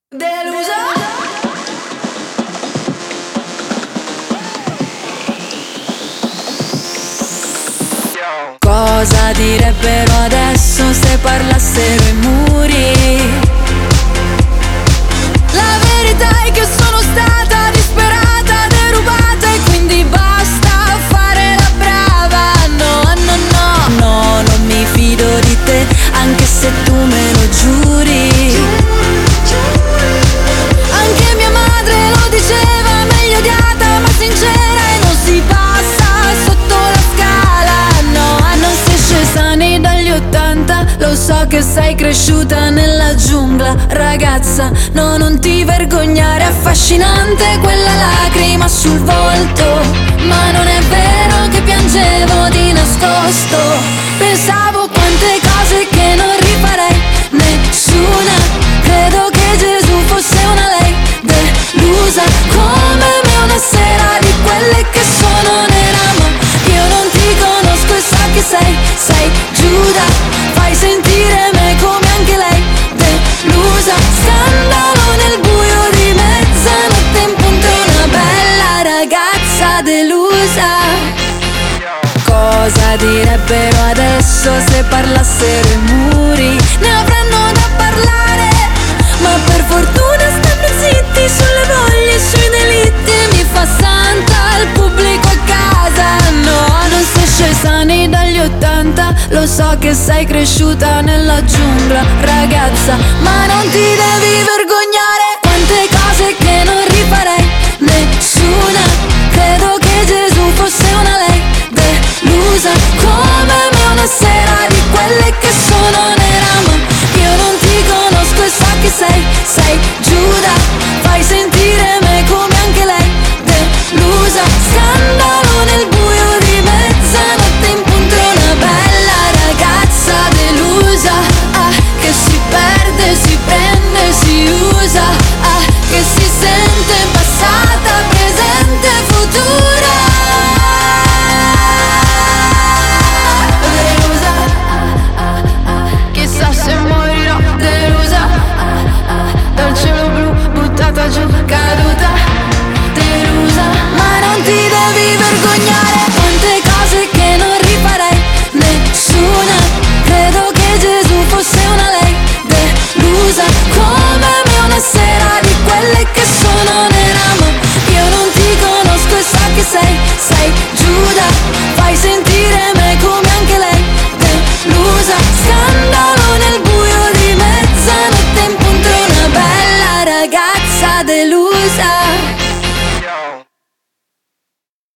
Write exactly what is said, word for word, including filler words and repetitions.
Delusa. Cosa direbbero adesso se parlassero i muri? La verità è che sono stata disperata, derubata e quindi basta fare la brava. No, no, no, no, non mi fido di te, anche se tu me lo giuri. Anche mia madre lo diceva, meglio odiata ma sincera, e non si passa sotto la scala. No, non sei scesa nei dagli ottanta, lo so che sei cresciuta nella giungla. Ragazza, no, non ti vergognare, affascinante quella lacrima sul volto. Ma non è vero che piangevo di nascosto. Pensavo quante cose che non rifarei, nessuna. Credo che Gesù fosse una lei, delusa come me una sera di quelle che sono nera. Ma io non ti conosco e sa che sei, sei Giuda. Fai sentire me come anche lei, delusa. Scandalo nel buio di mezzanotte in punto, una bella ragazza delusa. Cosa direbbero adesso se parlassero i muri? Ne avranno da parlare, ma per fortuna stanno zitti sulle voglie e sui delitti. E mi fa santa il pubblico a casa. No, non sei scesa nei dagli ottanta, lo so che sei cresciuta nella giungla. Ragazza, ma non ti devi vergognare, quante cose che non rifarei, nessuna. Credo che Gesù fosse una lei, delusa come me una sera di quelle che sono nera. Ma io non ti conosco e sa che sei, sei Giuda. Fai sentire me come anche lei, delusa. Scandalo nel buio di mezzanotte in punto, una bella ragazza delusa. Ah, che si perde, si prende, si usa. Ah, che si sente passata, presente, futura. Delusa, ah, ah, ah. Chissà se morirò delusa. Ah, ah, dal cielo blu buttata giù, caduta, delusa. Ma non ti devi vergognare, quante cose che non rifarei, nessuna. Credo che Gesù fosse una lei, delusa come me una sera di quelle che sono nera. Ma io non ti conosco e sa che sei, sei Giuda. Fai sentire me come anche lei, delusa. Scandalo nel buio di mezzanotte in punto, una bella ragazza delusa.